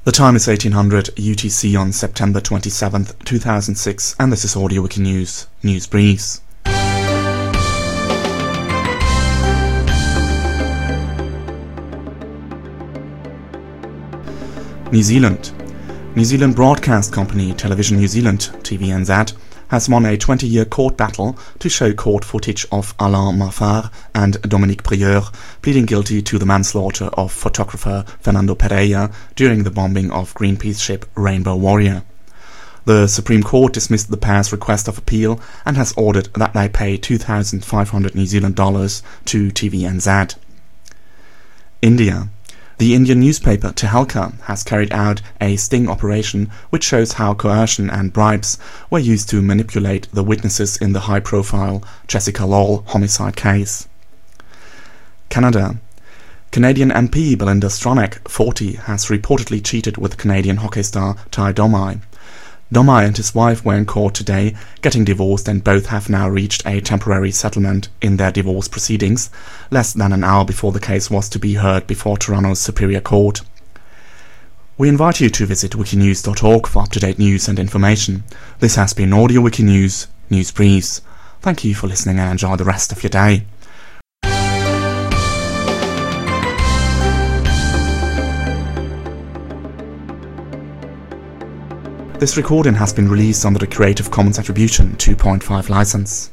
The time is 1800 UTC on September 27th, 2006, and this is Audio Wiki News, News Briefs. New Zealand. New Zealand broadcast company Television New Zealand, TVNZ, has won a 20-year court battle to show court footage of Alain Mafar and Dominique Prieur pleading guilty to the manslaughter of photographer Fernando Pereira during the bombing of Greenpeace ship Rainbow Warrior. The Supreme Court dismissed the pair's request of appeal and has ordered that they pay 2,500 New Zealand dollars to TVNZ. India. The Indian newspaper Tehelka has carried out a sting operation which shows how coercion and bribes were used to manipulate the witnesses in the high-profile Jessica Lawal homicide case. Canada. Canadian MP Belinda Stronach, 40, has reportedly cheated with Canadian hockey star Ty Domi. Domi and his wife were in court today, getting divorced, and both have now reached a temporary settlement in their divorce proceedings, less than an hour before the case was to be heard before Toronto's Superior Court. We invite you to visit wikinews.org for up-to-date news and information. This has been Audio Wiki News, News Briefs. Thank you for listening and enjoy the rest of your day. This recording has been released under the Creative Commons Attribution 2.5 license.